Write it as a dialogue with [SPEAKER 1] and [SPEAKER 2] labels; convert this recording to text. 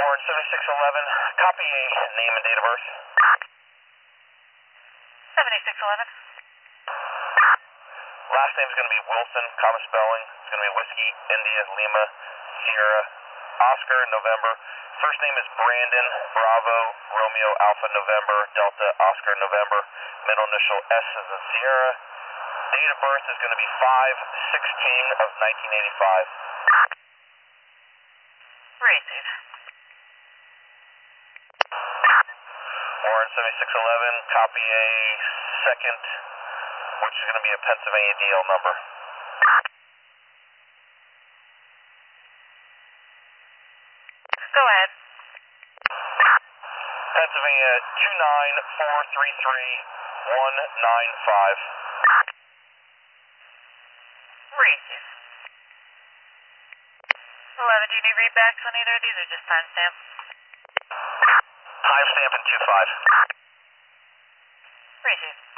[SPEAKER 1] Warren 7611, copy a name and date of birth.
[SPEAKER 2] 7611.
[SPEAKER 1] Last name is going to be Wilson, common spelling. It's going to be Whiskey, India, Lima, Sierra, Oscar, November. First name is Brandon, Bravo, Romeo, Alpha, November, Delta, Oscar, November. Middle initial S is in Sierra. Date of birth is going to be 5/16 of 1985.
[SPEAKER 2] Receive.
[SPEAKER 1] Warren 7611, copy a second, which is going to be a Pennsylvania DL number.
[SPEAKER 2] Go ahead.
[SPEAKER 1] Pennsylvania 29433-195.
[SPEAKER 2] Receive. 11, do you need readbacks on either of these or just timestamp?
[SPEAKER 1] Timestamp in 25.
[SPEAKER 2] Receive.